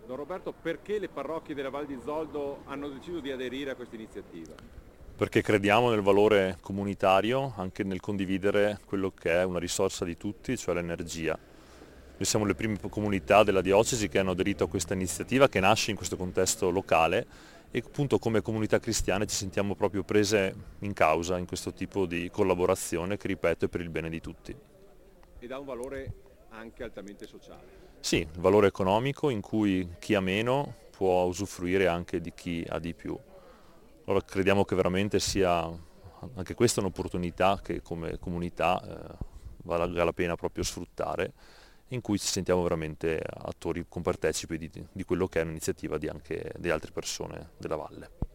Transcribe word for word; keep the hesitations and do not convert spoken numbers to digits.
Don Roberto, perché le parrocchie della Val di Zoldo hanno deciso di aderire a questa iniziativa? Perché crediamo nel valore comunitario, anche nel condividere quello che è una risorsa di tutti, cioè l'energia. Noi siamo le prime comunità della diocesi che hanno aderito a questa iniziativa che nasce in questo contesto locale e appunto come comunità cristiane ci sentiamo proprio prese in causa in questo tipo di collaborazione che, ripeto, è per il bene di tutti. Ed ha un valore anche altamente sociale. Sì, il valore economico in cui chi ha meno può usufruire anche di chi ha di più. Allora crediamo che veramente sia anche questa un'opportunità che come comunità eh, valga la pena proprio sfruttare, in cui ci sentiamo veramente attori compartecipi di, di quello che è un'iniziativa di anche di altre persone della valle.